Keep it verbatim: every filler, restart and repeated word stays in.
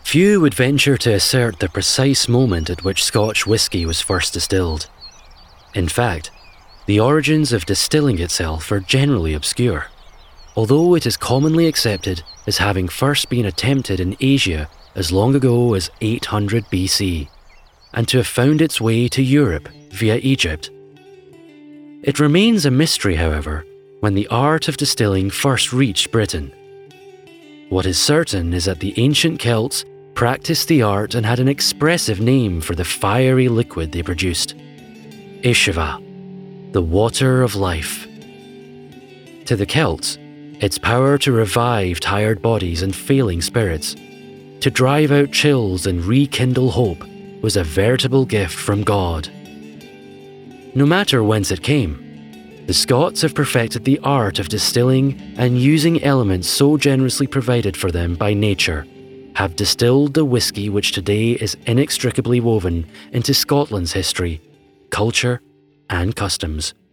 Few would venture to assert the precise moment at which Scotch whisky was first distilled. In fact, the origins of distilling itself are generally obscure, although it is commonly accepted as having first been attempted in Asia as long ago as eight hundred B C, and to have found its way to Europe via Egypt. It remains a mystery, however, when the art of distilling first reached Britain. What is certain is that the ancient Celts practiced the art and had an expressive name for the fiery liquid they produced: Ishva, the water of life. To the Celts, its power to revive tired bodies and failing spirits, to drive out chills and rekindle hope, was a veritable gift from God. No matter whence it came, the Scots have perfected the art of distilling and using elements so generously provided for them by nature, have distilled the whisky which today is inextricably woven into Scotland's history, culture, and customs.